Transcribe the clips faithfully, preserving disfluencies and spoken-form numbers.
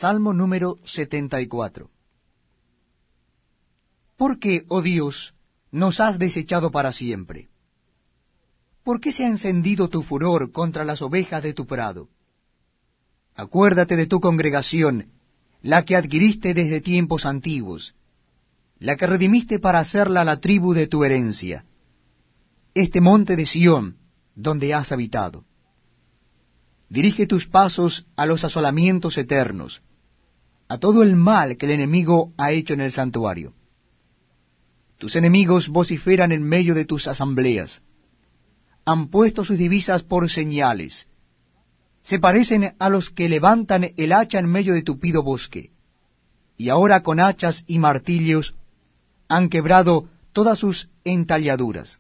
Salmo número setenta y cuatro. ¿Por qué, oh Dios, nos has desechado para siempre? ¿Por qué se ha encendido tu furor contra las ovejas de tu prado? Acuérdate de tu congregación, la que adquiriste desde tiempos antiguos, la que redimiste para hacerla la tribu de tu herencia, este monte de Sión, donde has habitado. Dirige tus pasos a los asolamientos eternos, a todo el mal que el enemigo ha hecho en el santuario. Tus enemigos vociferan en medio de tus asambleas, han puesto sus divisas por señales, se parecen a los que levantan el hacha en medio de tupido bosque, y ahora con hachas y martillos han quebrado todas sus entalladuras.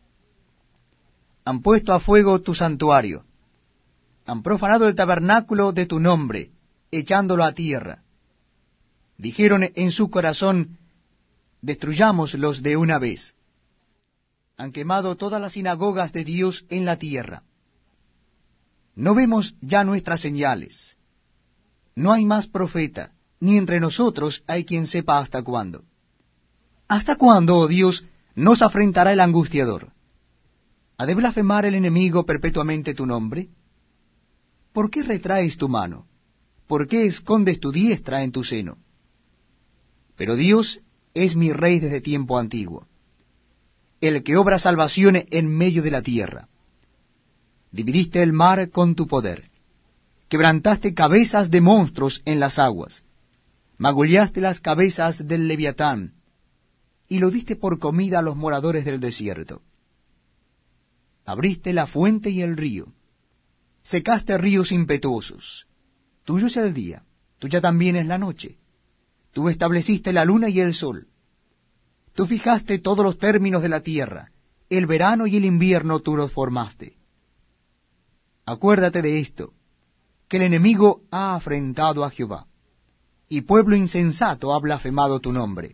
Han puesto a fuego tu santuario, han profanado el tabernáculo de tu nombre, echándolo a tierra. Dijeron en su corazón, destruyámoslos de una vez. Han quemado todas las sinagogas de Dios en la tierra. No vemos ya nuestras señales. No hay más profeta, ni entre nosotros hay quien sepa hasta cuándo. ¿Hasta cuándo, oh Dios, nos afrentará el angustiador? ¿Ha de blasfemar el enemigo perpetuamente tu nombre? ¿Por qué retraes tu mano? ¿Por qué escondes tu diestra en tu seno? Pero Dios es mi Rey desde tiempo antiguo, el que obra salvación en medio de la tierra. Dividiste el mar con tu poder, quebrantaste cabezas de monstruos en las aguas, magullaste las cabezas del Leviatán, y lo diste por comida a los moradores del desierto. Abriste la fuente y el río, secaste ríos impetuosos. Tuyo es el día, tuya también es la noche. Tú estableciste la luna y el sol. Tú fijaste todos los términos de la tierra, el verano y el invierno tú los formaste. Acuérdate de esto, que el enemigo ha afrentado a Jehová, y pueblo insensato ha blasfemado tu nombre.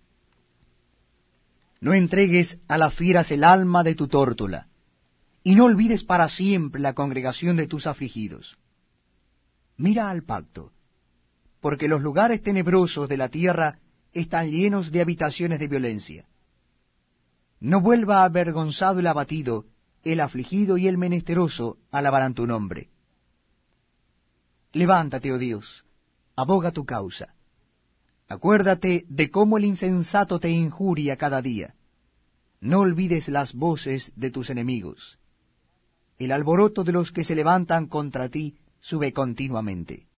No entregues a las fieras el alma de tu tórtola, y no olvides para siempre la congregación de tus afligidos. Mira al pacto, porque los lugares tenebrosos de la tierra están llenos de habitaciones de violencia. No vuelva avergonzado el abatido, el afligido y el menesteroso alabarán tu nombre. Levántate, oh Dios, aboga tu causa. Acuérdate de cómo el insensato te injuria cada día. No olvides las voces de tus enemigos. El alboroto de los que se levantan contra ti sube continuamente.